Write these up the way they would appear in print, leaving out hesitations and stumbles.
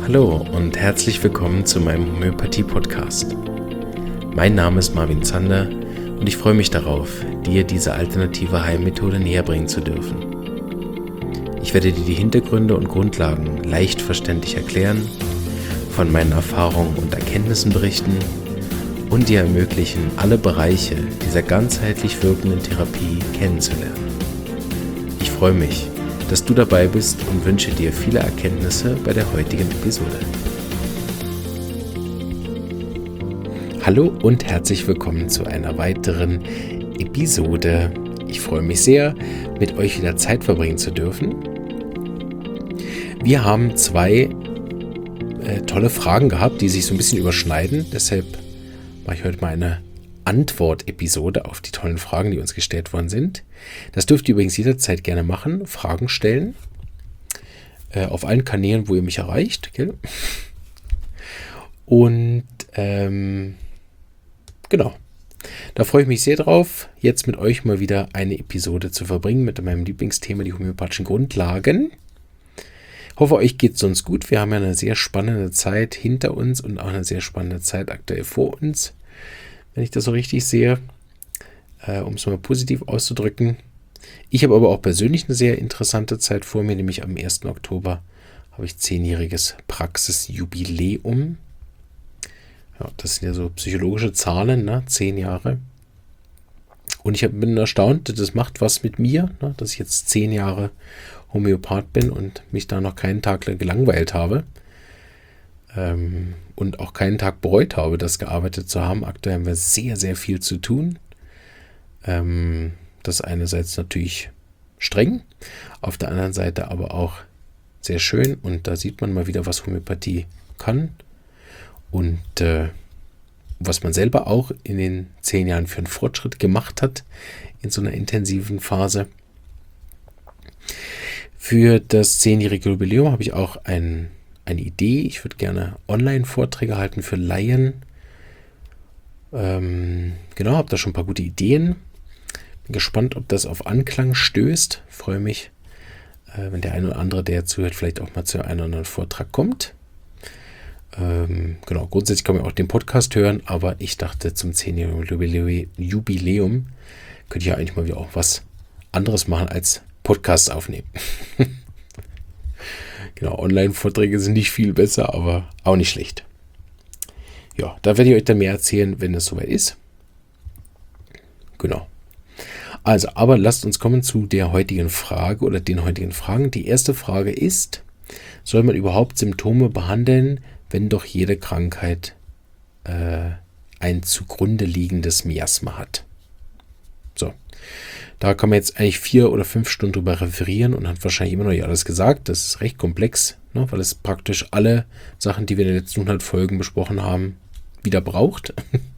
Hallo und herzlich willkommen zu meinem Homöopathie-Podcast. Mein Name ist Marvin Zander und ich freue mich darauf, dir diese alternative Heilmethode näherbringen zu dürfen. Ich werde dir die Hintergründe und Grundlagen leicht verständlich erklären, von meinen Erfahrungen und Erkenntnissen berichten und dir ermöglichen, alle Bereiche dieser ganzheitlich wirkenden Therapie kennenzulernen. Ich freue mich, dass du dabei bist und wünsche dir viele Erkenntnisse bei der heutigen Episode. Hallo und herzlich willkommen zu einer weiteren Episode. Ich freue mich sehr, mit euch wieder Zeit verbringen zu dürfen. Wir haben zwei tolle Fragen gehabt, die sich so ein bisschen überschneiden. Deshalb mache ich heute mal eine Antwort-Episode auf die tollen Fragen, die uns gestellt worden sind. Das dürft ihr übrigens jederzeit gerne machen, Fragen stellen. Auf allen Kanälen, wo ihr mich erreicht. Gell? Und genau, da freue ich mich sehr drauf, jetzt mit euch mal wieder eine Episode zu verbringen mit meinem Lieblingsthema, die homöopathischen Grundlagen. Ich hoffe, euch geht es sonst gut. Wir haben ja eine sehr spannende Zeit hinter uns und auch eine sehr spannende Zeit aktuell vor uns, wenn ich das so richtig sehe, um es mal positiv auszudrücken. Ich habe aber auch persönlich eine sehr interessante Zeit vor mir, nämlich am 1. Oktober habe ich 10-jähriges Praxisjubiläum. Ja, das sind ja so psychologische Zahlen, ne? 10 Jahre. Und ich bin erstaunt, das macht was mit mir, ne? Dass ich jetzt 10 Jahre Homöopath bin und mich da noch keinen Tag gelangweilt habe. Und auch keinen Tag bereut habe, das gearbeitet zu haben. Aktuell haben wir sehr, sehr viel zu tun. Das ist einerseits natürlich streng, auf der anderen Seite aber auch sehr schön. Und da sieht man mal wieder, was Homöopathie kann und was man selber auch in den 10 Jahren für einen Fortschritt gemacht hat in so einer intensiven Phase. Für das 10-jährige Jubiläum habe ich auch eine Idee. Ich würde gerne Online-Vorträge halten für Laien. Genau, habe da schon ein paar gute Ideen. Bin gespannt, ob das auf Anklang stößt. Freue mich, wenn der eine oder andere, der zuhört, vielleicht auch mal zu einem oder anderen Vortrag kommt. Genau, grundsätzlich kann man auch den Podcast hören, aber ich dachte, zum 10-jährigen Jubiläum könnte ich ja eigentlich mal wieder auch was anderes machen als Podcasts aufnehmen. Genau, Online-Vorträge sind nicht viel besser, aber auch nicht schlecht. Ja, da werde ich euch dann mehr erzählen, wenn es soweit ist. Genau. Also, aber lasst uns kommen zu der heutigen Frage oder den heutigen Fragen. Die erste Frage ist, soll man überhaupt Symptome behandeln, wenn doch jede Krankheit ein zugrunde liegendes Miasma hat? So. Da kann man jetzt eigentlich 4 oder 5 Stunden drüber referieren und hat wahrscheinlich immer noch nicht alles gesagt. Das ist recht komplex, ne, weil es praktisch alle Sachen, die wir in den letzten 100 Folgen besprochen haben, wieder braucht.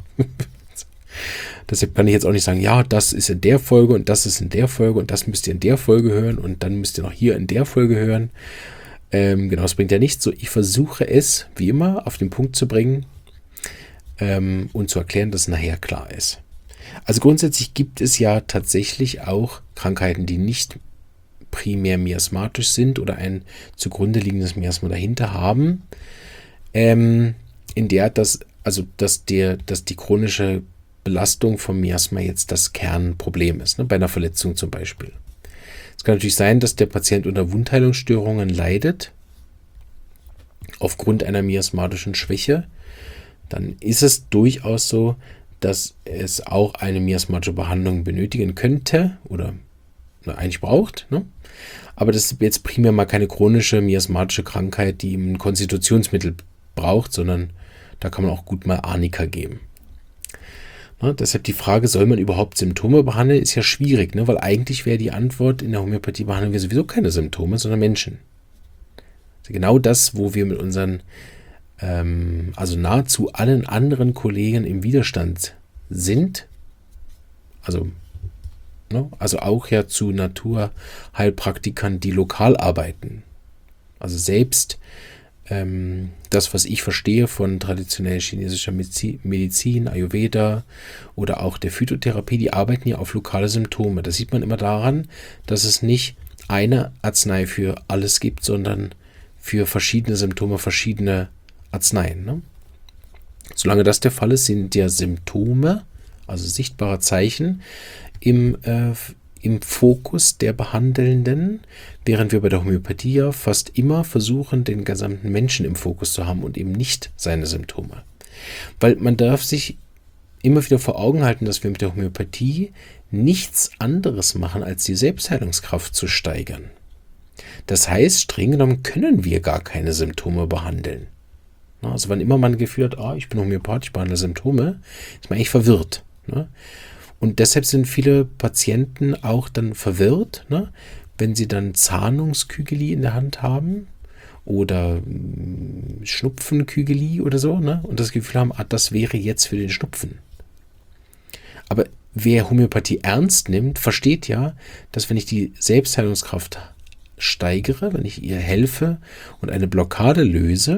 Deshalb kann ich jetzt auch nicht sagen, ja, das ist in der Folge und das ist in der Folge und das müsst ihr in der Folge hören und dann müsst ihr noch hier in der Folge hören. Genau, das bringt ja nichts. So, ich versuche es, wie immer, auf den Punkt zu bringen und zu erklären, dass es nachher klar ist. Also grundsätzlich gibt es ja tatsächlich auch Krankheiten, die nicht primär miasmatisch sind oder ein zugrunde liegendes Miasma dahinter haben, in der dass die chronische Belastung vom Miasma jetzt das Kernproblem ist, ne, bei einer Verletzung zum Beispiel. Es kann natürlich sein, dass der Patient unter Wundheilungsstörungen leidet, aufgrund einer miasmatischen Schwäche. Dann ist es durchaus so, dass es auch eine miasmatische Behandlung benötigen könnte oder eigentlich braucht. Ne? Aber das ist jetzt primär mal keine chronische miasmatische Krankheit, die ein Konstitutionsmittel braucht, sondern da kann man auch gut mal Arnika geben. Ne? Deshalb die Frage, soll man überhaupt Symptome behandeln, ist ja schwierig, ne? Weil eigentlich wäre die Antwort, in der Homöopathie behandeln wir sowieso keine Symptome, sondern Menschen. Also genau das, wo wir mit unseren also nahezu allen anderen Kollegen im Widerstand sind, also auch ja zu Naturheilpraktikern, die lokal arbeiten. Also selbst das, was ich verstehe von traditionell chinesischer Medizin, Ayurveda oder auch der Phytotherapie, die arbeiten ja auf lokale Symptome. Das sieht man immer daran, dass es nicht eine Arznei für alles gibt, sondern für verschiedene Symptome verschiedene Arzneien. Ne? Solange das der Fall ist, sind ja Symptome, also sichtbare Zeichen, im Fokus der Behandelnden, während wir bei der Homöopathie ja fast immer versuchen, den gesamten Menschen im Fokus zu haben und eben nicht seine Symptome. Weil man darf sich immer wieder vor Augen halten, dass wir mit der Homöopathie nichts anderes machen, als die Selbstheilungskraft zu steigern. Das heißt, streng genommen können wir gar keine Symptome behandeln. Also wann immer man das Gefühl hat, ich bin Homöopath, ich behandle Symptome, ist man eigentlich verwirrt. Ne? Und deshalb sind viele Patienten auch dann verwirrt, ne? Wenn sie dann Zahnungskügeli in der Hand haben oder Schnupfenkügeli oder so, ne? Und das Gefühl haben, das wäre jetzt für den Schnupfen. Aber wer Homöopathie ernst nimmt, versteht ja, dass wenn ich die Selbstheilungskraft steigere, wenn ich ihr helfe und eine Blockade löse,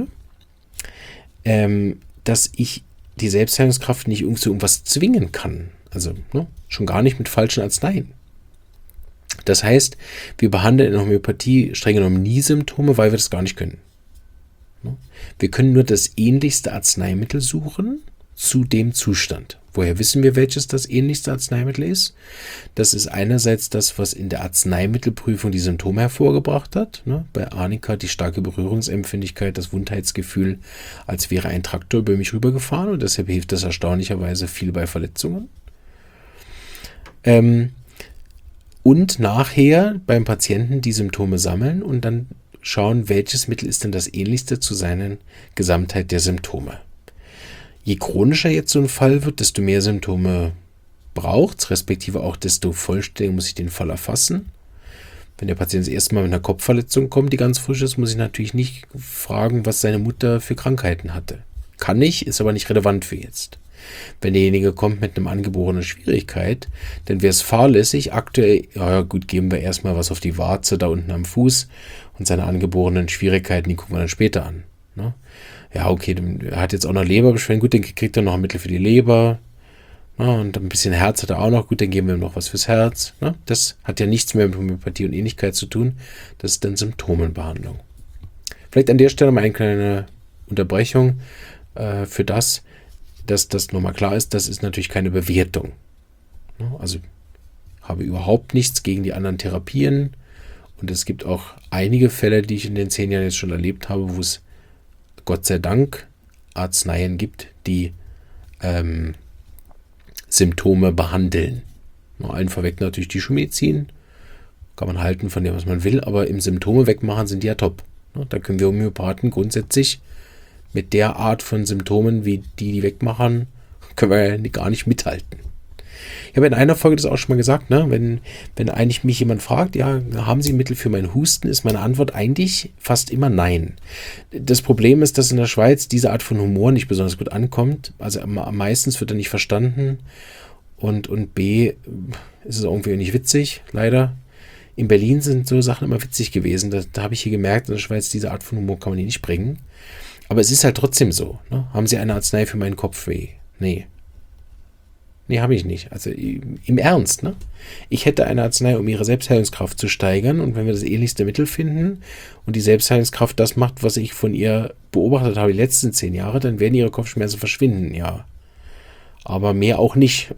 dass ich die Selbstheilungskraft nicht zu irgendwas zwingen kann. Also schon gar nicht mit falschen Arzneien. Das heißt, wir behandeln in der Homöopathie streng genommen nie Symptome, weil wir das gar nicht können. Wir können nur das ähnlichste Arzneimittel suchen zu dem Zustand. Woher wissen wir, welches das ähnlichste Arzneimittel ist? Das ist einerseits das, was in der Arzneimittelprüfung die Symptome hervorgebracht hat. Bei Arnika die starke Berührungsempfindlichkeit, das Wundheitsgefühl, als wäre ein Traktor über mich rübergefahren, und deshalb hilft das erstaunlicherweise viel bei Verletzungen. Und nachher beim Patienten die Symptome sammeln und dann schauen, welches Mittel ist denn das ähnlichste zu seiner Gesamtheit der Symptome. Je chronischer jetzt so ein Fall wird, desto mehr Symptome braucht es, respektive auch desto vollständiger muss ich den Fall erfassen. Wenn der Patient das erste Mal mit einer Kopfverletzung kommt, die ganz frisch ist, muss ich natürlich nicht fragen, was seine Mutter für Krankheiten hatte. Kann ich, ist aber nicht relevant für jetzt. Wenn derjenige kommt mit einem angeborenen Schwierigkeit, dann wäre es fahrlässig, aktuell, geben wir erstmal was auf die Warze da unten am Fuß und seine angeborenen Schwierigkeiten, die gucken wir dann später an. Ne? Ja, okay, er hat jetzt auch noch Leberbeschwerden, gut, dann kriegt er noch ein Mittel für die Leber. Ne? Und ein bisschen Herz hat er auch noch, gut, dann geben wir ihm noch was fürs Herz. Ne? Das hat ja nichts mehr mit Homöopathie und Ähnlichkeit zu tun, das ist dann Symptomenbehandlung. Vielleicht an der Stelle mal eine kleine Unterbrechung für das, dass das nochmal klar ist, das ist natürlich keine Bewertung. Also habe überhaupt nichts gegen die anderen Therapien, und es gibt auch einige Fälle, die ich in den 10 Jahren jetzt schon erlebt habe, wo es Gott sei Dank Arzneien gibt, die Symptome behandeln. Allen vorweg natürlich die Schulmedizin, kann man halten von dem, was man will, aber im Symptome wegmachen sind die ja top. Da können wir Homöopathen grundsätzlich mit der Art von Symptomen, wie die wegmachen, können wir ja gar nicht mithalten. Ich habe in einer Folge das auch schon mal gesagt, ne? Wenn eigentlich mich jemand fragt, ja, haben Sie Mittel für meinen Husten, ist meine Antwort eigentlich fast immer nein. Das Problem ist, dass in der Schweiz diese Art von Humor nicht besonders gut ankommt. Also meistens wird er nicht verstanden, und B, ist es irgendwie nicht witzig, leider. In Berlin sind so Sachen immer witzig gewesen. Da habe ich hier gemerkt, in der Schweiz, diese Art von Humor kann man hier nicht bringen. Aber es ist halt trotzdem so. Ne? Haben Sie eine Arznei für meinen Kopfweh? Nee, habe ich nicht. Also im Ernst. Ne? Ich hätte eine Arznei, um ihre Selbstheilungskraft zu steigern. Und wenn wir das ähnlichste Mittel finden und die Selbstheilungskraft das macht, was ich von ihr beobachtet habe die letzten 10 Jahre, dann werden ihre Kopfschmerzen verschwinden, ja. Aber mehr auch nicht.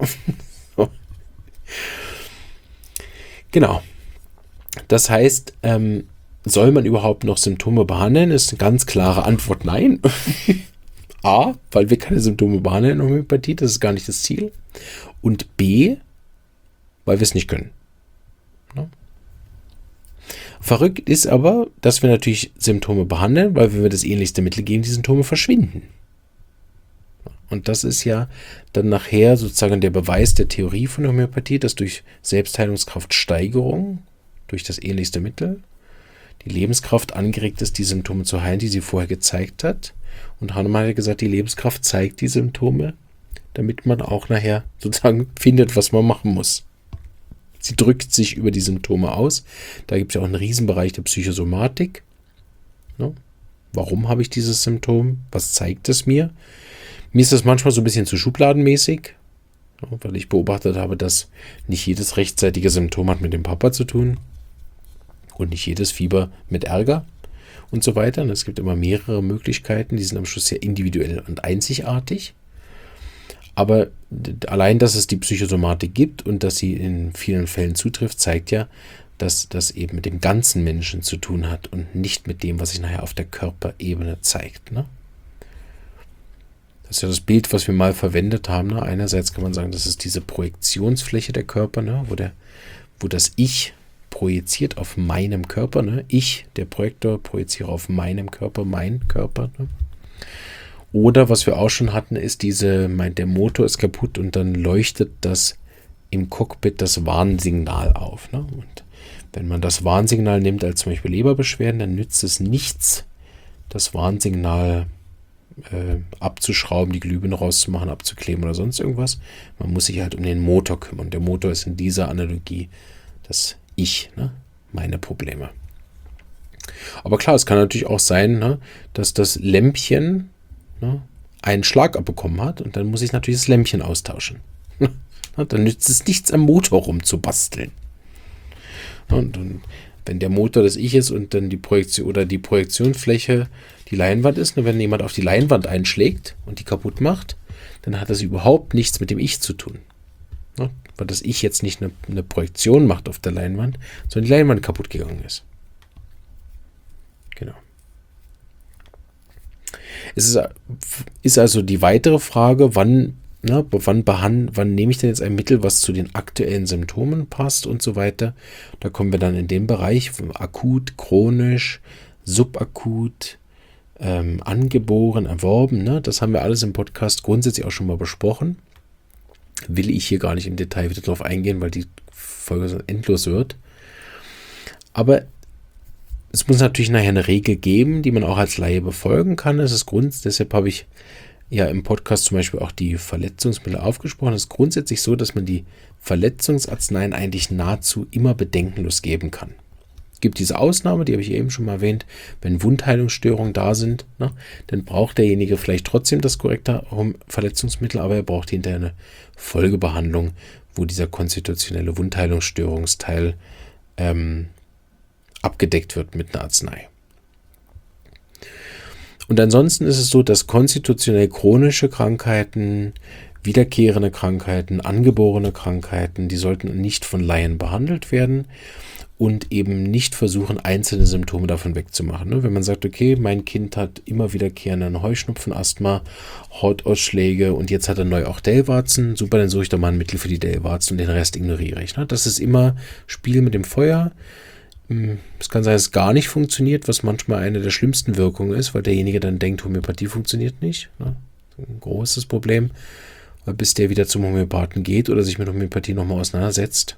Genau. Das heißt, soll man überhaupt noch Symptome behandeln? Ist eine ganz klare Antwort nein. A, weil wir keine Symptome behandeln in der Homöopathie, das ist gar nicht das Ziel. Und B, weil wir es nicht können. Ne? Verrückt ist aber, dass wir natürlich Symptome behandeln, weil wenn wir das ähnlichste Mittel geben, die Symptome verschwinden. Und das ist ja dann nachher sozusagen der Beweis der Theorie von der Homöopathie, dass durch Selbstheilungskraftsteigerung, durch das ähnlichste Mittel, die Lebenskraft angeregt ist, die Symptome zu heilen, die sie vorher gezeigt hat. Und Hahnemann hat gesagt, die Lebenskraft zeigt die Symptome, damit man auch nachher sozusagen findet, was man machen muss. Sie drückt sich über die Symptome aus. Da gibt es ja auch einen Riesenbereich der Psychosomatik. Ne? Warum habe ich dieses Symptom? Was zeigt es mir? Mir ist das manchmal so ein bisschen zu schubladenmäßig, weil ich beobachtet habe, dass nicht jedes rechtzeitige Symptom hat mit dem Papa zu tun und nicht jedes Fieber mit Ärger. und so weiter. Und es gibt immer mehrere Möglichkeiten, die sind am Schluss sehr individuell und einzigartig. Aber allein, dass es die Psychosomatik gibt und dass sie in vielen Fällen zutrifft, zeigt ja, dass das eben mit dem ganzen Menschen zu tun hat und nicht mit dem, was sich nachher auf der Körperebene zeigt. Ne? Das ist ja das Bild, was wir mal verwendet haben. Ne? Einerseits kann man sagen, das ist diese Projektionsfläche der Körper, ne? wo das Ich projiziert auf meinem Körper. Ne? Ich, der Projektor, projiziere auf meinem Körper, mein Körper. Ne? Oder was wir auch schon hatten, ist der Motor ist kaputt und dann leuchtet das im Cockpit das Warnsignal auf. Ne? Und wenn man das Warnsignal nimmt als zum Beispiel Leberbeschwerden, dann nützt es nichts, das Warnsignal abzuschrauben, die Glühbirne rauszumachen, abzukleben oder sonst irgendwas. Man muss sich halt um den Motor kümmern. Der Motor ist in dieser Analogie das Ich, ne? Meine Probleme. Aber klar, es kann natürlich auch sein, ne, dass das Lämpchen einen Schlag abbekommen hat und dann muss ich natürlich das Lämpchen austauschen. Dann nützt es nichts am Motor rumzubasteln. Und wenn der Motor das Ich ist und dann die Projektion oder die Projektionsfläche die Leinwand ist, wenn jemand auf die Leinwand einschlägt und die kaputt macht, dann hat das überhaupt nichts mit dem Ich zu tun. Weil das Ich jetzt nicht eine Projektion macht auf der Leinwand, sondern die Leinwand kaputt gegangen ist. Genau. Es ist also die weitere Frage, wann nehme ich denn jetzt ein Mittel, was zu den aktuellen Symptomen passt und so weiter. Da kommen wir dann in den Bereich akut, chronisch, subakut, angeboren, erworben. Ne? Das haben wir alles im Podcast grundsätzlich auch schon mal besprochen. Will ich hier gar nicht im Detail wieder drauf eingehen, weil die Folge so endlos wird. Aber es muss natürlich nachher eine Regel geben, die man auch als Laie befolgen kann. Deshalb habe ich ja im Podcast zum Beispiel auch die Verletzungsmittel aufgesprochen. Es ist grundsätzlich so, dass man die Verletzungsarzneien eigentlich nahezu immer bedenkenlos geben kann. Es gibt diese Ausnahme, die habe ich eben schon mal erwähnt, wenn Wundheilungsstörungen da sind, ne, dann braucht derjenige vielleicht trotzdem das korrekte Verletzungsmittel, aber er braucht hinterher eine Folgebehandlung, wo dieser konstitutionelle Wundheilungsstörungsteil abgedeckt wird mit einer Arznei. Und ansonsten ist es so, dass konstitutionell chronische Krankheiten, wiederkehrende Krankheiten, angeborene Krankheiten, die sollten nicht von Laien behandelt werden und eben nicht versuchen, einzelne Symptome davon wegzumachen. Wenn man sagt, okay, mein Kind hat immer wiederkehrenden Heuschnupfen, Asthma, Hautausschläge und jetzt hat er neu auch Dellwarzen, super, dann suche ich doch mal ein Mittel für die Dellwarzen und den Rest ignoriere ich. Das ist immer Spiel mit dem Feuer. Es kann sein, dass es gar nicht funktioniert, was manchmal eine der schlimmsten Wirkungen ist, weil derjenige dann denkt, Homöopathie funktioniert nicht. Ein großes Problem, weil bis der wieder zum Homöopathen geht oder sich mit Homöopathie nochmal auseinandersetzt.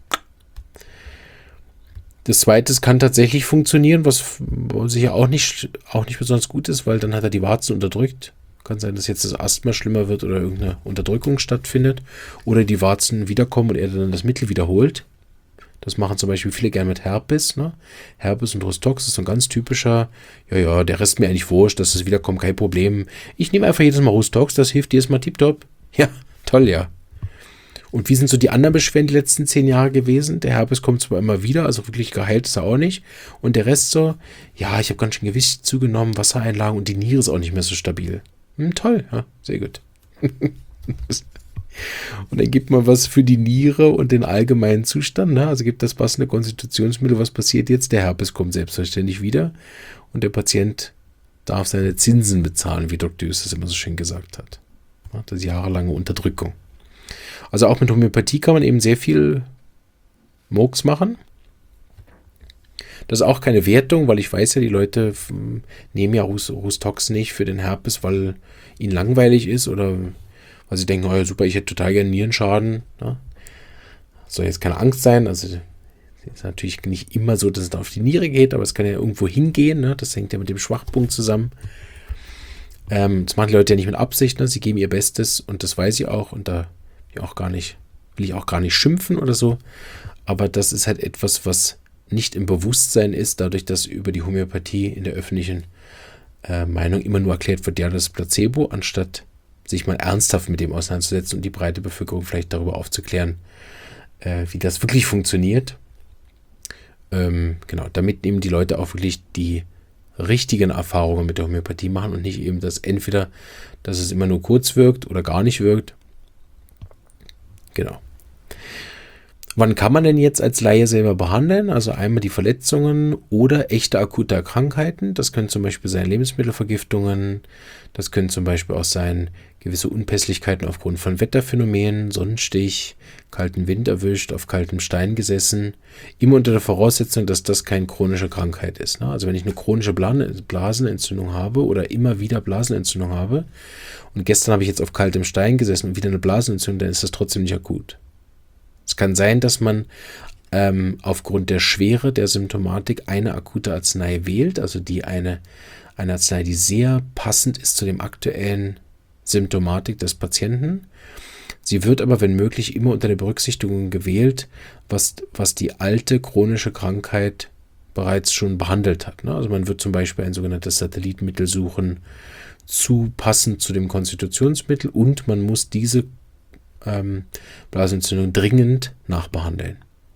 Das Zweite, es kann tatsächlich funktionieren, was sicher auch nicht besonders gut ist, weil dann hat er die Warzen unterdrückt. Kann sein, dass jetzt das Asthma schlimmer wird oder irgendeine Unterdrückung stattfindet oder die Warzen wiederkommen und er dann das Mittel wiederholt. Das machen zum Beispiel viele gerne mit Herpes. Herpes und Rustox ist so ein ganz typischer, der Rest mir eigentlich wurscht, dass es wiederkommt, kein Problem. Ich nehme einfach jedes Mal Rustox, das hilft jedes Mal tipptopp. Ja, toll, ja. Und wie sind so die anderen Beschwerden die letzten 10 Jahre gewesen? Der Herpes kommt zwar immer wieder, also wirklich geheilt ist er auch nicht. Und der Rest so, ja, ich habe ganz schön Gewicht zugenommen, Wassereinlagen und die Niere ist auch nicht mehr so stabil. Toll, ja, sehr gut. Und dann gibt man was für die Niere und den allgemeinen Zustand. Also gibt das passende Konstitutionsmittel. Was passiert jetzt? Der Herpes kommt selbstverständlich wieder und der Patient darf seine Zinsen bezahlen, wie Dr. Düss das immer so schön gesagt hat. Das ist jahrelange Unterdrückung. Also auch mit Homöopathie kann man eben sehr viel Murks machen. Das ist auch keine Wertung, weil ich weiß ja, die Leute nehmen ja Rustox nicht für den Herpes, weil ihnen langweilig ist oder weil sie denken, oh, super, ich hätte total gerne Nierenschaden. Soll jetzt keine Angst sein. Also es ist natürlich nicht immer so, dass es da auf die Niere geht, aber es kann ja irgendwo hingehen. Das hängt ja mit dem Schwachpunkt zusammen. Das machen die Leute ja nicht mit Absicht. Sie geben ihr Bestes und das weiß ich auch. Und da will ich auch gar nicht schimpfen oder so. Aber das ist halt etwas, was nicht im Bewusstsein ist, dadurch, dass über die Homöopathie in der öffentlichen Meinung immer nur erklärt wird, ja, das ist Placebo, anstatt sich mal ernsthaft mit dem auseinanderzusetzen und die breite Bevölkerung vielleicht darüber aufzuklären, wie das wirklich funktioniert. Genau, damit eben die Leute auch wirklich die richtigen Erfahrungen mit der Homöopathie machen und nicht eben dass es immer nur kurz wirkt oder gar nicht wirkt. Genau. Wann kann man denn jetzt als Laie selber behandeln? Also einmal die Verletzungen oder echte akute Krankheiten. Das können zum Beispiel sein Lebensmittelvergiftungen. Das können zum Beispiel auch sein gewisse Unpässlichkeiten aufgrund von Wetterphänomenen, Sonnenstich, kalten Wind erwischt, auf kaltem Stein gesessen. Immer unter der Voraussetzung, dass das keine chronische Krankheit ist. Also wenn ich eine chronische Blasenentzündung habe oder immer wieder Blasenentzündung habe und gestern habe ich jetzt auf kaltem Stein gesessen und wieder eine Blasenentzündung, dann ist das trotzdem nicht akut. Es kann sein, dass man aufgrund der Schwere der Symptomatik eine akute Arznei wählt, also eine Arznei, die sehr passend ist zu dem aktuellen Symptomatik des Patienten. Sie wird aber, wenn möglich, immer unter der Berücksichtigung gewählt, was die alte chronische Krankheit bereits schon behandelt hat. Also man wird zum Beispiel ein sogenanntes Satellitenmittel suchen, passend zu dem Konstitutionsmittel, und man muss diese Blasenentzündung dringend nachbehandeln.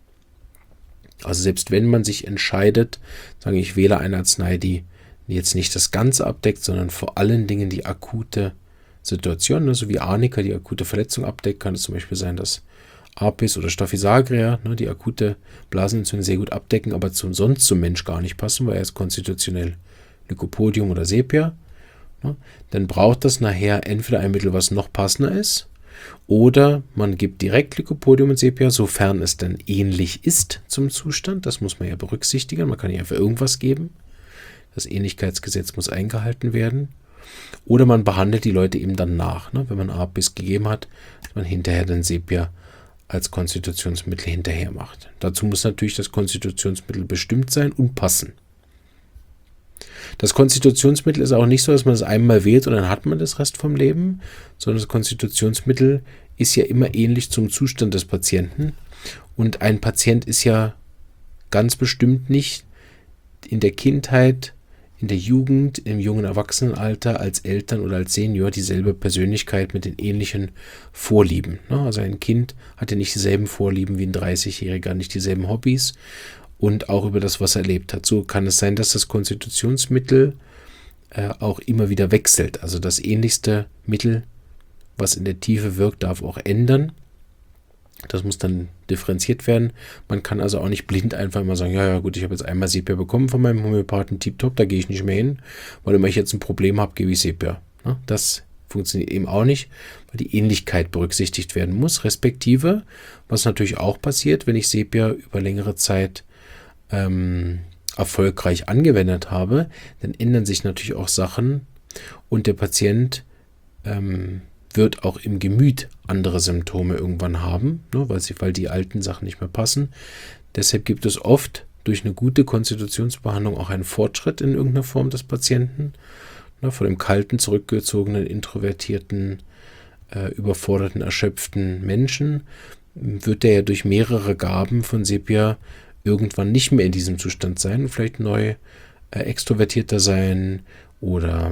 Also selbst wenn man sich entscheidet, sagen ich wähle eine Arznei, die jetzt nicht das Ganze abdeckt, sondern vor allen Dingen die akute Situation, so wie Arnika die akute Verletzung abdeckt, kann es zum Beispiel sein, dass Apis oder Staphysagria die akute Blasenentzündung sehr gut abdecken, aber sonst zum Mensch gar nicht passen, weil er ist konstitutionell Lycopodium oder Sepia. Dann braucht das nachher entweder ein Mittel, was noch passender ist, oder man gibt direkt Lycopodium und Sepia, sofern es dann ähnlich ist zum Zustand. Das muss man ja berücksichtigen. Man kann nicht einfach irgendwas geben. Das Ähnlichkeitsgesetz muss eingehalten werden. Oder man behandelt die Leute eben dann nach. Wenn man Apis gegeben hat, dass man hinterher dann Sepia als Konstitutionsmittel hinterher macht. Dazu muss natürlich das Konstitutionsmittel bestimmt sein und passen. Das Konstitutionsmittel ist auch nicht so, dass man es einmal wählt und dann hat man das Rest vom Leben, sondern das Konstitutionsmittel ist ja immer ähnlich zum Zustand des Patienten. Und ein Patient ist ja ganz bestimmt nicht in der Kindheit, in der Jugend, im jungen Erwachsenenalter, als Eltern oder als Senior dieselbe Persönlichkeit mit den ähnlichen Vorlieben. Also ein Kind hat ja nicht dieselben Vorlieben wie ein 30-Jähriger, nicht dieselben Hobbys. Und auch über das, was er erlebt hat. So kann es sein, dass das Konstitutionsmittel auch immer wieder wechselt. Also das ähnlichste Mittel, was in der Tiefe wirkt, darf auch ändern. Das muss dann differenziert werden. Man kann also auch nicht blind einfach immer sagen, ja gut, ich habe jetzt einmal Sepia bekommen von meinem Homöopathen, tipptopp, da gehe ich nicht mehr hin, weil immer ich jetzt ein Problem habe, gebe ich Sepia. Das funktioniert eben auch nicht, weil die Ähnlichkeit berücksichtigt werden muss, respektive, was natürlich auch passiert, wenn ich Sepia über längere Zeit erfolgreich angewendet habe, dann ändern sich natürlich auch Sachen und der Patient wird auch im Gemüt andere Symptome irgendwann haben, weil die alten Sachen nicht mehr passen. Deshalb gibt es oft durch eine gute Konstitutionsbehandlung auch einen Fortschritt in irgendeiner Form des Patienten. Von dem kalten, zurückgezogenen, introvertierten, überforderten, erschöpften Menschen wird der ja durch mehrere Gaben von Sepia irgendwann nicht mehr in diesem Zustand sein und vielleicht neu extrovertierter sein oder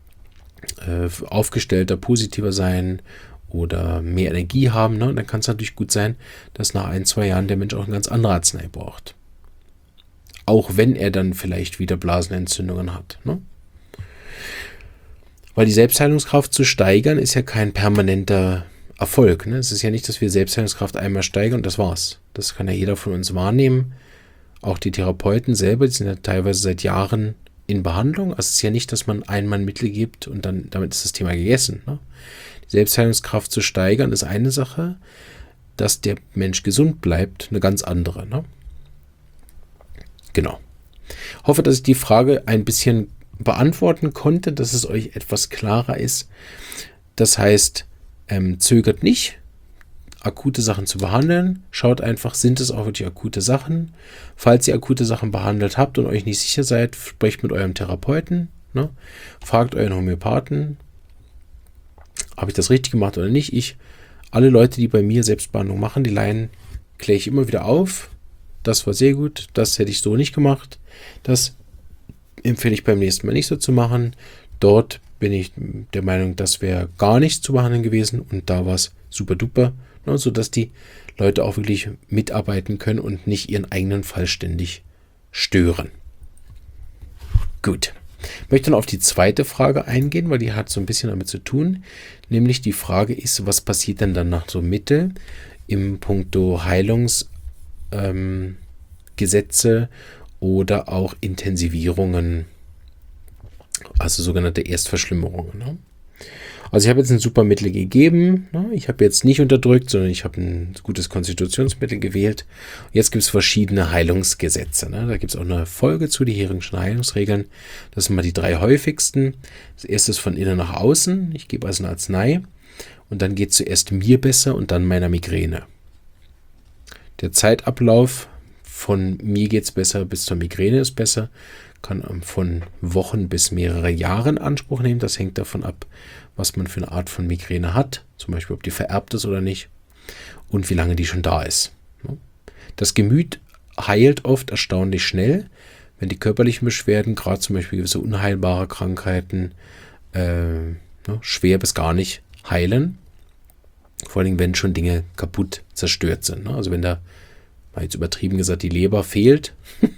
aufgestellter, positiver sein oder mehr Energie haben. Dann kann es natürlich gut sein, dass nach 1-2 Jahren der Mensch auch eine ganz andere Arznei braucht. Auch wenn er dann vielleicht wieder Blasenentzündungen hat. Weil die Selbstheilungskraft zu steigern ist ja kein permanenter Erfolg. Es ist ja nicht, dass wir Selbstheilungskraft einmal steigern und das war's. Das kann ja jeder von uns wahrnehmen. Auch die Therapeuten selber, die sind ja teilweise seit Jahren in Behandlung. Also es ist ja nicht, dass man einmal ein Mittel gibt und dann damit ist das Thema gegessen. Die Selbstheilungskraft zu steigern ist eine Sache, dass der Mensch gesund bleibt, eine ganz andere. Genau. Ich hoffe, dass ich die Frage ein bisschen beantworten konnte, dass es euch etwas klarer ist. Das heißt, zögert nicht, akute Sachen zu behandeln. Schaut einfach, sind es auch wirklich akute Sachen? Falls ihr akute Sachen behandelt habt und euch nicht sicher seid, sprecht mit eurem Therapeuten. Fragt euren Homöopathen, habe ich das richtig gemacht oder nicht? Alle Leute, die bei mir Selbstbehandlung machen, die Laien kläre ich immer wieder auf. Das war sehr gut, das hätte ich so nicht gemacht. Das empfehle ich beim nächsten Mal nicht so zu machen. Dort bin ich der Meinung, das wäre gar nicht zu behandeln gewesen und da war es super duper, sodass die Leute auch wirklich mitarbeiten können und nicht ihren eigenen Fall ständig stören. Gut. Ich möchte noch auf die zweite Frage eingehen, weil die hat so ein bisschen damit zu tun. Nämlich die Frage ist, was passiert denn dann nach so Mittel im Punkto Heilungsgesetze oder auch Intensivierungen, also sogenannte Erstverschlimmerungen. Ne? Also ich habe jetzt ein super Mittel gegeben. Ne? Ich habe jetzt nicht unterdrückt, sondern ich habe ein gutes Konstitutionsmittel gewählt. Jetzt gibt es verschiedene Heilungsgesetze. Ne? Da gibt es auch eine Folge zu, die Heringschen Heilungsregeln. Das sind mal die 3 häufigsten. Das erste ist von innen nach außen. Ich gebe also eine Arznei. Und dann geht zuerst mir besser und dann meiner Migräne. Der Zeitablauf von mir geht's besser bis zur Migräne ist besser. Kann von Wochen bis mehrere Jahre in Anspruch nehmen. Das hängt davon ab, was man für eine Art von Migräne hat. Zum Beispiel, ob die vererbt ist oder nicht. Und wie lange die schon da ist. Das Gemüt heilt oft erstaunlich schnell, wenn die körperlichen Beschwerden, gerade zum Beispiel gewisse unheilbare Krankheiten, schwer bis gar nicht heilen. Vor allem, wenn schon Dinge kaputt zerstört sind. Also wenn da, mal jetzt übertrieben gesagt, die Leber fehlt,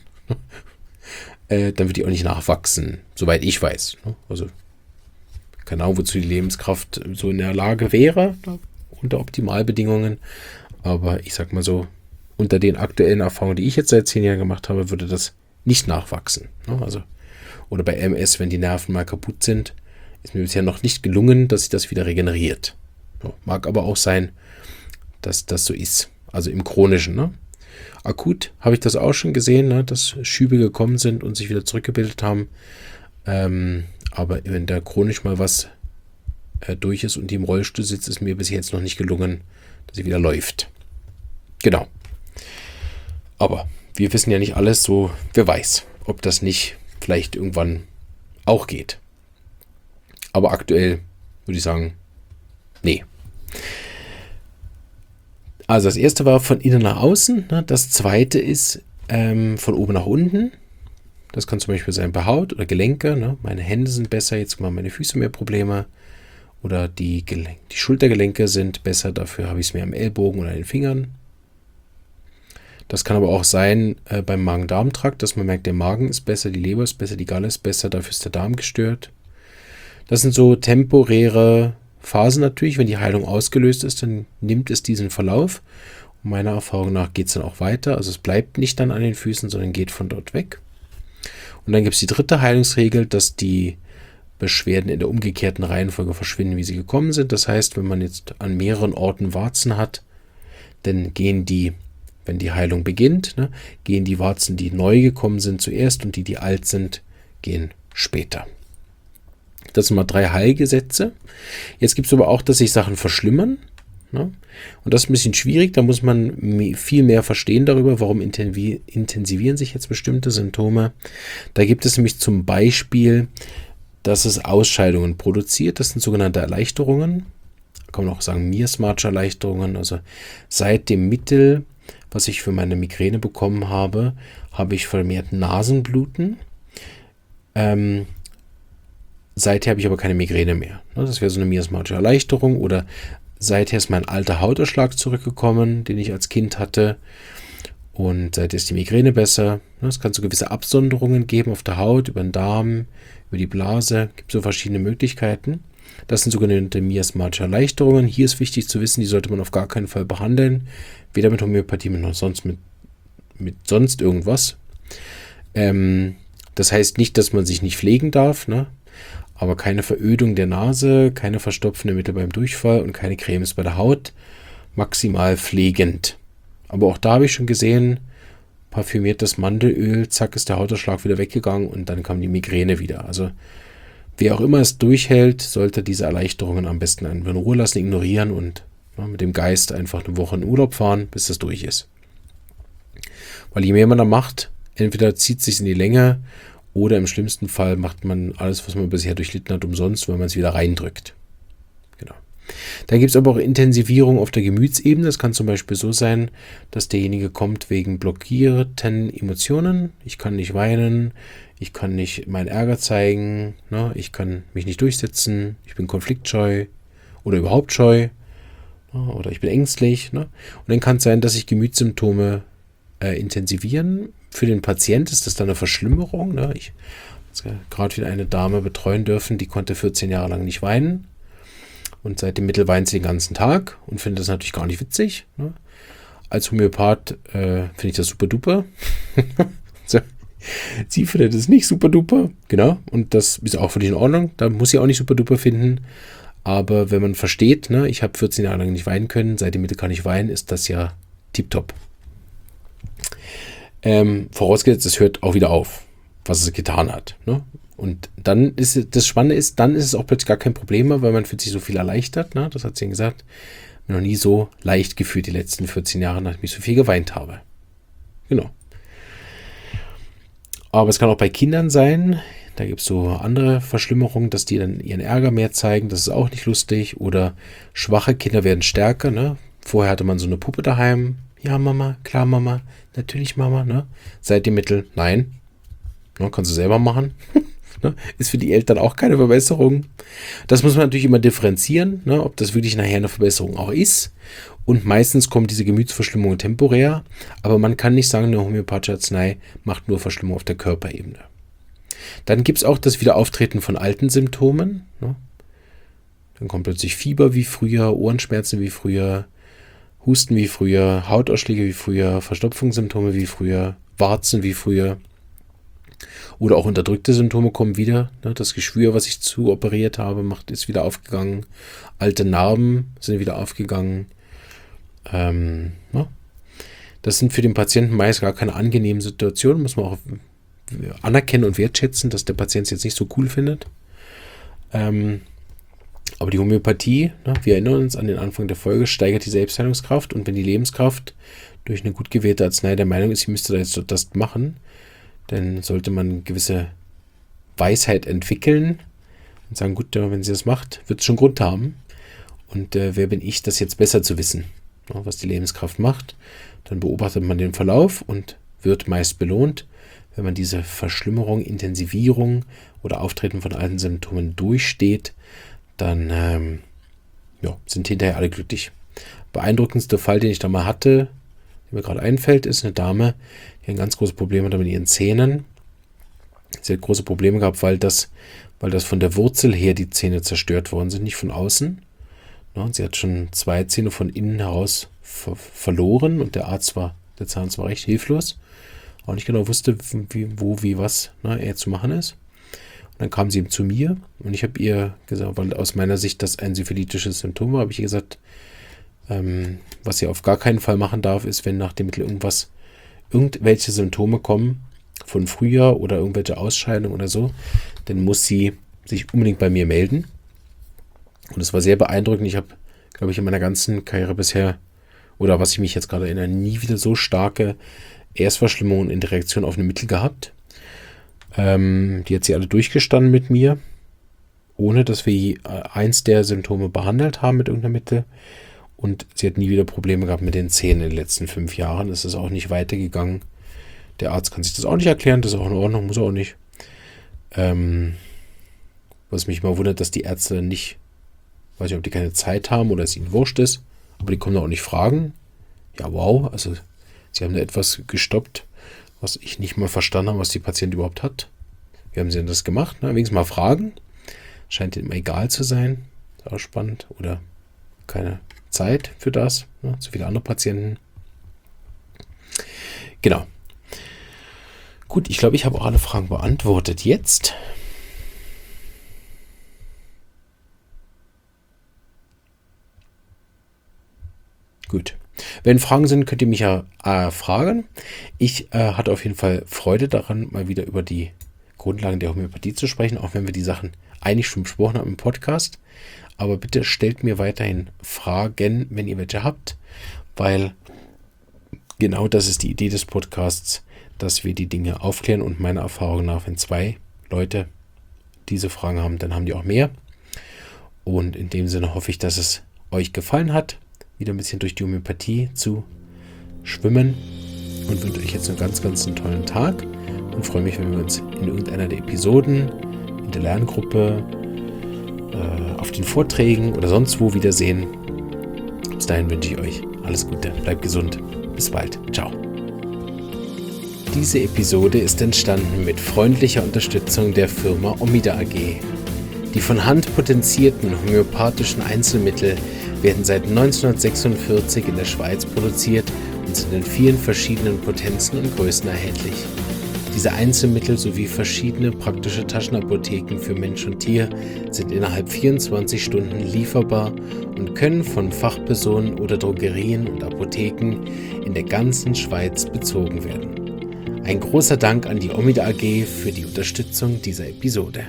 dann wird die auch nicht nachwachsen, soweit ich weiß. Also keine Ahnung, wozu die Lebenskraft so in der Lage wäre, unter Optimalbedingungen. Aber ich sag mal so, unter den aktuellen Erfahrungen, die ich jetzt seit 10 Jahren gemacht habe, würde das nicht nachwachsen. Also, oder bei MS, wenn die Nerven mal kaputt sind, ist mir bisher noch nicht gelungen, dass sich das wieder regeneriert. Mag aber auch sein, dass das so ist. Also im Chronischen. Ne? Akut habe ich das auch schon gesehen, dass Schübe gekommen sind und sich wieder zurückgebildet haben. Aber wenn da chronisch mal was durch ist und die im Rollstuhl sitzt, ist mir bis jetzt noch nicht gelungen, dass sie wieder läuft. Genau. Aber wir wissen ja nicht alles, so wer weiß, ob das nicht vielleicht irgendwann auch geht. Aber aktuell würde ich sagen, nee. Also das erste war von innen nach außen. Das zweite ist von oben nach unten. Das kann zum Beispiel sein bei Haut oder Gelenke. Meine Hände sind besser, jetzt haben meine Füße mehr Probleme. Oder die Schultergelenke sind besser, dafür habe ich es mehr am Ellbogen oder an den Fingern. Das kann aber auch sein beim Magen-Darm-Trakt, dass man merkt, der Magen ist besser, die Leber ist besser, die Galle ist besser, dafür ist der Darm gestört. Das sind so temporäre Phasen natürlich. Wenn die Heilung ausgelöst ist, dann nimmt es diesen Verlauf. Und meiner Erfahrung nach geht es dann auch weiter. Also es bleibt nicht dann an den Füßen, sondern geht von dort weg. Und dann gibt es die dritte Heilungsregel, dass die Beschwerden in der umgekehrten Reihenfolge verschwinden, wie sie gekommen sind. Das heißt, wenn man jetzt an mehreren Orten Warzen hat, dann gehen die, wenn die Heilung beginnt, gehen die Warzen, die neu gekommen sind, zuerst und die alt sind, gehen später. Das sind mal 3 Heilgesetze. Jetzt gibt es aber auch, dass sich Sachen verschlimmern. Und das ist ein bisschen schwierig. Da muss man viel mehr verstehen darüber, warum intensivieren sich jetzt bestimmte Symptome. Da gibt es nämlich zum Beispiel, dass es Ausscheidungen produziert. Das sind sogenannte Erleichterungen. Da kann man auch sagen Miasma-Erleichterungen. Also seit dem Mittel, was ich für meine Migräne bekommen habe, habe ich vermehrt Nasenbluten. Seither habe ich aber keine Migräne mehr. Das wäre so eine miasmatische Erleichterung. Oder seither ist mein alter Hautausschlag zurückgekommen, den ich als Kind hatte. Und seither ist die Migräne besser. Es kann so gewisse Absonderungen geben auf der Haut, über den Darm, über die Blase. Es gibt so verschiedene Möglichkeiten. Das sind sogenannte miasmatische Erleichterungen. Hier ist wichtig zu wissen, die sollte man auf gar keinen Fall behandeln. Weder mit Homöopathie noch sonst mit sonst irgendwas. Das heißt nicht, dass man sich nicht pflegen darf, aber keine Verödung der Nase, keine verstopfende Mittel beim Durchfall und keine Cremes bei der Haut. Maximal pflegend. Aber auch da habe ich schon gesehen, parfümiertes Mandelöl, zack, ist der Hautausschlag wieder weggegangen und dann kam die Migräne wieder. Also wer auch immer es durchhält, sollte diese Erleichterungen am besten in Ruhe lassen, ignorieren und mit dem Geist einfach eine Woche in Urlaub fahren, bis das durch ist. Weil je mehr man da macht, entweder zieht es sich in die Länge oder im schlimmsten Fall macht man alles, was man bisher durchlitten hat, umsonst, weil man es wieder reindrückt. Genau. Dann gibt es aber auch Intensivierung auf der Gemütsebene. Das kann zum Beispiel so sein, dass derjenige kommt wegen blockierten Emotionen. Ich kann nicht weinen, ich kann nicht meinen Ärger zeigen, ich kann mich nicht durchsetzen, ich bin konfliktscheu oder überhaupt scheu oder ich bin ängstlich. Und dann kann es sein, dass sich Gemütssymptome intensivieren. Für den Patient ist das dann eine Verschlimmerung. Ich gerade wieder eine Dame betreuen dürfen, die konnte 14 Jahre lang nicht weinen. Und seit dem Mittel weint sie den ganzen Tag und findet das natürlich gar nicht witzig. Ne? Als Homöopath finde ich das super duper. So. Sie findet es nicht super duper. Genau. Und das ist auch völlig in Ordnung. Da muss sie auch nicht super duper finden. Aber wenn man versteht, ne, ich habe 14 Jahre lang nicht weinen können, seit dem Mittel kann ich weinen, ist das ja tipptopp. Vorausgesetzt, es hört auch wieder auf, was es getan hat. Ne? Und dann ist das Spannende dann ist es auch plötzlich gar kein Problem mehr, weil man fühlt sich so viel erleichtert. Ne? Das hat sie gesagt. Ich bin noch nie so leicht gefühlt die letzten 14 Jahre, nachdem ich so viel geweint habe. Genau. Aber es kann auch bei Kindern sein. Da gibt es so andere Verschlimmerungen, dass die dann ihren Ärger mehr zeigen. Das ist auch nicht lustig. Oder schwache Kinder werden stärker. Ne? Vorher hatte man so eine Puppe daheim. Ja, Mama, klar, Mama, natürlich, Mama. Ne? Seit dem Mittel, nein. Ne, kannst du selber machen. Ne? Ist für die Eltern auch keine Verbesserung. Das muss man natürlich immer differenzieren, ne? Ob das wirklich nachher eine Verbesserung auch ist. Und meistens kommen diese Gemütsverschlimmungen temporär. Aber man kann nicht sagen, eine homöopathische Arznei macht nur Verschlimmung auf der Körperebene. Dann gibt es auch das Wiederauftreten von alten Symptomen. Ne? Dann kommt plötzlich Fieber wie früher, Ohrenschmerzen wie früher, Husten wie früher, Hautausschläge wie früher, Verstopfungssymptome wie früher, Warzen wie früher. Oder auch unterdrückte Symptome kommen wieder. Ne? Das Geschwür, was ich zuoperiert habe, ist wieder aufgegangen. Alte Narben sind wieder aufgegangen. Ne? Das sind für den Patienten meist gar keine angenehmen Situationen. Muss man auch anerkennen und wertschätzen, dass der Patient es jetzt nicht so cool findet. Aber die Homöopathie, ne, wir erinnern uns an den Anfang der Folge, steigert die Selbstheilungskraft. Und wenn die Lebenskraft durch eine gut gewählte Arznei der Meinung ist, sie müsste da jetzt das machen, dann sollte man eine gewisse Weisheit entwickeln und sagen, gut, wenn sie das macht, wird es schon Grund haben. Und wer bin ich, das jetzt besser zu wissen, ne, was die Lebenskraft macht? Dann beobachtet man den Verlauf und wird meist belohnt, wenn man diese Verschlimmerung, Intensivierung oder Auftreten von alten Symptomen durchsteht, dann sind hinterher alle glücklich. Beeindruckendster Fall, den ich da mal hatte, der mir gerade einfällt, ist eine Dame, die ein ganz großes Problem hatte mit ihren Zähnen. Sie hat große Probleme gehabt, weil das von der Wurzel her die Zähne zerstört worden sind, nicht von außen. Ja, und sie hat schon 2 Zähne von innen heraus verloren und der Zahnarzt war recht hilflos. Auch nicht genau wusste, was er zu machen ist. Und dann kam sie eben zu mir und ich habe ihr gesagt, weil aus meiner Sicht das ein syphilitisches Symptom war, habe ich ihr gesagt, was sie auf gar keinen Fall machen darf, ist, wenn nach dem Mittel irgendwelche Symptome kommen von früher oder irgendwelche Ausscheidungen oder so, dann muss sie sich unbedingt bei mir melden. Und es war sehr beeindruckend. Ich habe, glaube ich, in meiner ganzen Karriere bisher, oder was ich mich jetzt gerade erinnere, nie wieder so starke Erstverschlimmungen in der Reaktion auf ein Mittel gehabt. Die hat sie alle durchgestanden mit mir, ohne dass wir eins der Symptome behandelt haben mit irgendeinem Mittel. Und sie hat nie wieder Probleme gehabt mit den Zähnen in den letzten 5 Jahren. Es ist auch nicht weitergegangen. Der Arzt kann sich das auch nicht erklären. Das ist auch in Ordnung, muss er auch nicht. Was mich mal wundert, dass die Ärzte nicht, weiß nicht, ob die keine Zeit haben oder es ihnen wurscht ist, aber die kommen da auch nicht fragen. Ja, wow, also sie haben da etwas gestoppt, was ich nicht mal verstanden habe, was die Patientin überhaupt hat. Wie haben sie denn das gemacht? Ne? Wenigstens mal fragen. Scheint ihnen immer egal zu sein. Ist auch spannend. Oder keine Zeit für das. Ne? Zu viele andere Patienten. Genau. Gut, ich glaube, ich habe auch alle Fragen beantwortet. Jetzt gut. Wenn Fragen sind, könnt ihr mich ja fragen. Ich hatte auf jeden Fall Freude daran, mal wieder über die Grundlagen der Homöopathie zu sprechen, auch wenn wir die Sachen eigentlich schon besprochen haben im Podcast. Aber bitte stellt mir weiterhin Fragen, wenn ihr welche habt, weil genau das ist die Idee des Podcasts, dass wir die Dinge aufklären und meiner Erfahrung nach, wenn 2 Leute diese Fragen haben, dann haben die auch mehr. Und in dem Sinne hoffe ich, dass es euch gefallen hat, wieder ein bisschen durch die Homöopathie zu schwimmen und wünsche euch jetzt einen ganz, ganz tollen Tag und freue mich, wenn wir uns in irgendeiner der Episoden, in der Lerngruppe, auf den Vorträgen oder sonst wo wiedersehen. Bis dahin wünsche ich euch alles Gute, bleibt gesund, bis bald, ciao. Diese Episode ist entstanden mit freundlicher Unterstützung der Firma Omida AG. Die von Hand potenzierten homöopathischen Einzelmittel werden seit 1946 in der Schweiz produziert und sind in vielen verschiedenen Potenzen und Größen erhältlich. Diese Einzelmittel sowie verschiedene praktische Taschenapotheken für Mensch und Tier sind innerhalb 24 Stunden lieferbar und können von Fachpersonen oder Drogerien und Apotheken in der ganzen Schweiz bezogen werden. Ein großer Dank an die Omida AG für die Unterstützung dieser Episode.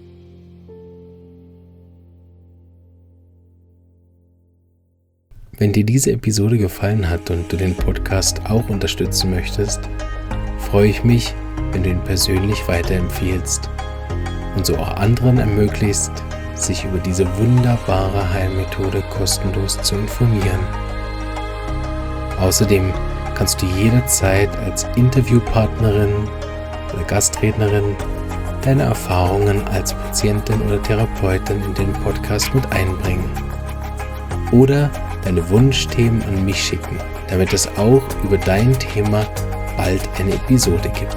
Wenn dir diese Episode gefallen hat und du den Podcast auch unterstützen möchtest, freue ich mich, wenn du ihn persönlich weiterempfiehlst und so auch anderen ermöglicht, sich über diese wunderbare Heilmethode kostenlos zu informieren. Außerdem kannst du jederzeit als Interviewpartnerin oder Gastrednerin deine Erfahrungen als Patientin oder Therapeutin in den Podcast mit einbringen oder deine Wunschthemen an mich schicken, damit es auch über dein Thema bald eine Episode gibt.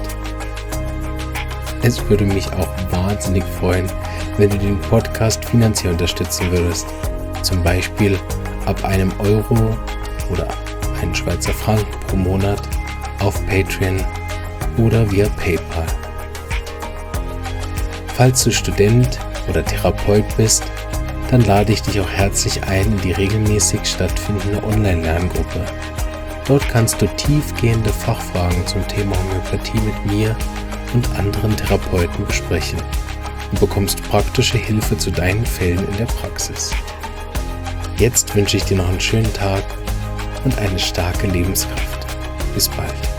Es würde mich auch wahnsinnig freuen, wenn du den Podcast finanziell unterstützen würdest. Zum Beispiel ab einem Euro oder einen Schweizer Franken pro Monat auf Patreon oder via PayPal. Falls du Student oder Therapeut bist, dann lade ich dich auch herzlich ein in die regelmäßig stattfindende Online-Lerngruppe. Dort kannst du tiefgehende Fachfragen zum Thema Homöopathie mit mir und anderen Therapeuten besprechen und bekommst praktische Hilfe zu deinen Fällen in der Praxis. Jetzt wünsche ich dir noch einen schönen Tag und eine starke Lebenskraft. Bis bald.